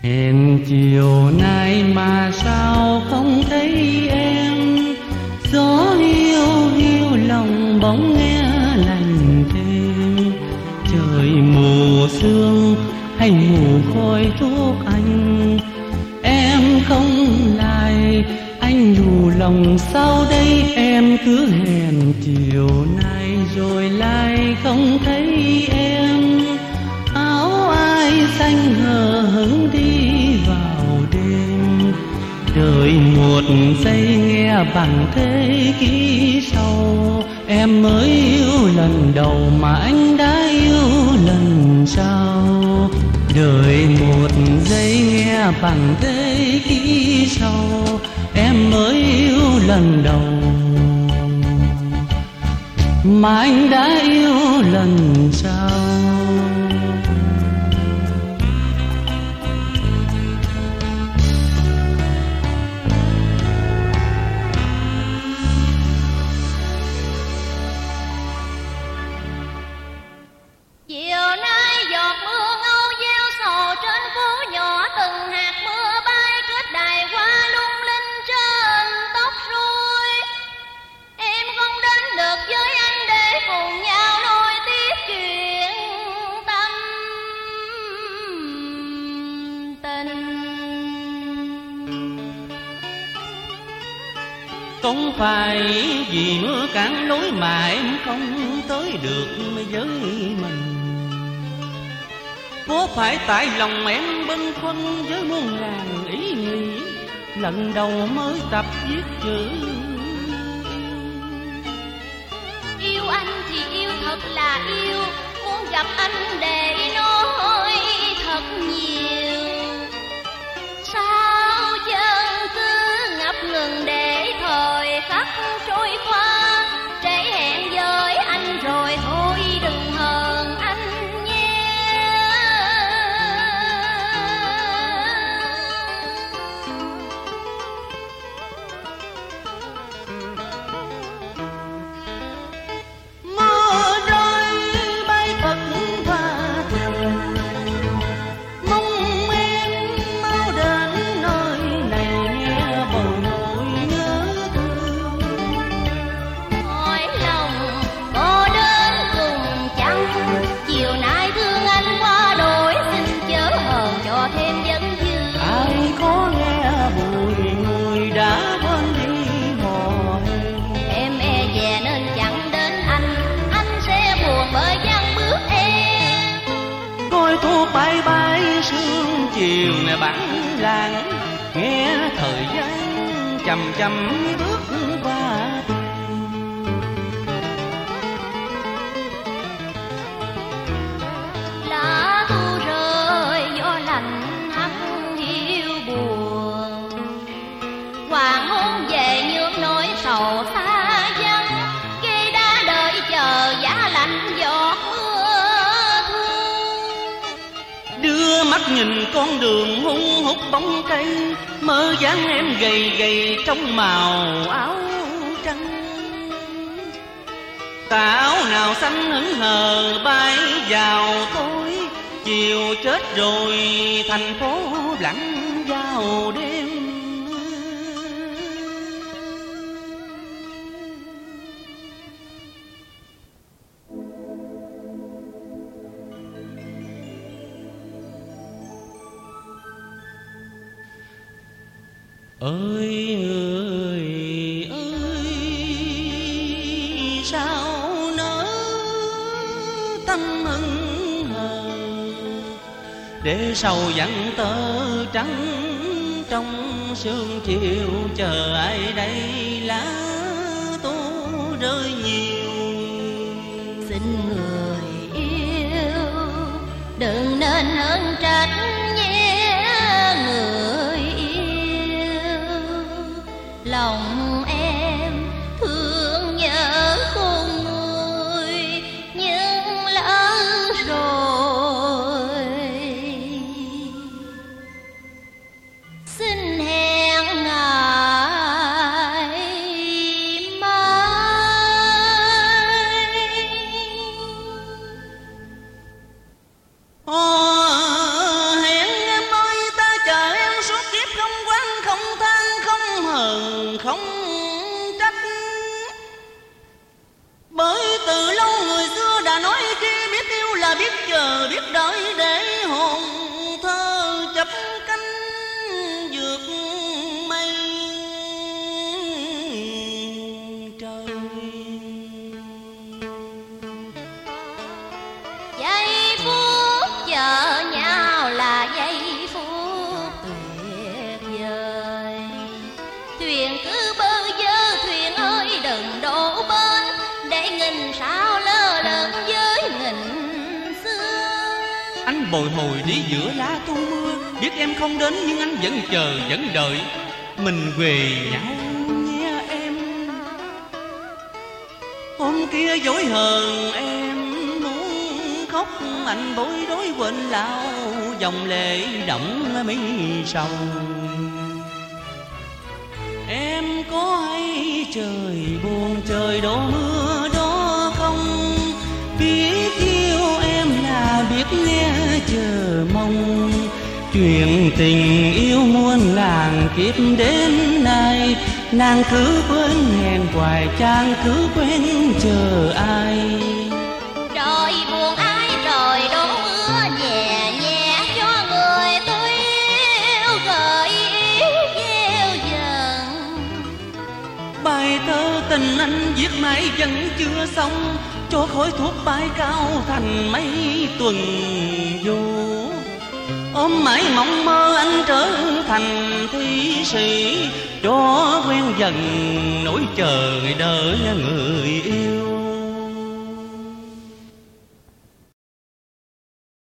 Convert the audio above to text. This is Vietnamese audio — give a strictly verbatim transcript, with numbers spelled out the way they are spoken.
Hẹn chiều nay mà sao không thấy em, gió hiu hiu lòng bóng nghe lạnh thêm. Trời mù sương hay mù khói thuốc anh, em không lại anh đủ lòng sao đây. Em cứ hẹn chiều nay rồi lại không thấy em, áo ai xanh hờ hững đi vào đêm. Đợi một giây nghe bằng thế kỷ sau, em mới yêu lần đầu mà anh đã yêu lần sau. Đợi một giây nghe bằng thế kỷ sau, em mới yêu lần đầu mà anh đã yêu lần sau. Không phải vì mưa cản lối mà em không tới được với mình, có phải tại lòng em bâng khuâng với muôn ngàn ý nghĩ, lần đầu mới tập viết chữ. Yêu anh thì yêu thật là yêu, muốn gặp anh để nói thật nhiều. Sao chân cứ ngập ngừng để thời khắc trôi qua, trễ hẹn với anh rồi thôi đừng hờn anh nhé. Mưa rơi bay thật và thật, mong em mau đến nơi này nghe bồi hồi nhớ thương. Hỏi lòng có đơn cùng chăng, chiều nay thương anh qua đổi, xin chớ hờn cho thêm vấn dư. Ai có nghe bùi người đã quên đi mò Em e dè nên chẳng đến anh, anh sẽ buồn bởi chân bước em. coi thuốc bay bay sương chiều này bắn làng, nghe thời gian chậm chậm bước qua. Lá thu rơi gió lạnh hắt hiu buồn, hoàng hôn về nhược nỗi sầu xa vắng, khi đã đợi chờ giá lạnh giọt mưa thương. Đưa mắt nhìn con đường hun hút bóng cây, mơ dáng em gầy gầy trong màu áo trắng. Tà áo nào xanh hững hờ bay vào tối, chiều chết rồi thành phố lặng vào đêm. Ơi người ơi, sao nỡ tâm hững hờ, để sầu vắng tơ trắng trong sương chiều. Chờ ai đây lá tô rơi nhiều. Xin người yêu đừng nên hờn trách nhé người yêu, lòng em thương nhớ khôn nguôi nhưng lỡ rồi. Xin hẹn ngày mai. Hoa biết chờ biết đợi để hồn thơ chập cánh vượt mây trời. Giây phút chờ nhau là giây phút tuyệt vời. Thuyền cứ bơ vơ thuyền ơi đừng đổ bên, để nghìn sao lơ lửng với nghìn xưa. Anh bồi hồi đi giữa lá tu mưa, biết em không đến nhưng anh vẫn chờ vẫn đợi. Mình về nhau nghe em. Hôm kia dối hờn em muốn khóc, anh bối rối quên lao dòng lệ động mi sầu. Em có hay trời buồn trời đổ mưa đó không? Biết yêu em là biết nghe chờ mong. Chuyện tình yêu muôn làng kiếp đến nay, nàng cứ quên hẹn hoài chàng cứ quên chờ ai. Trời buồn ai trời đổ mưa nhẹ nhẹ cho người tôi yêu gợi ý gieo dần. Bài thơ tình anh viết mãi vẫn chưa xong, cho khói thuốc bay cao thành mấy tuần vô. Ôm mãi mộng mơ anh trở thành thi sĩ, cho quen dần nỗi chờ đợi người yêu.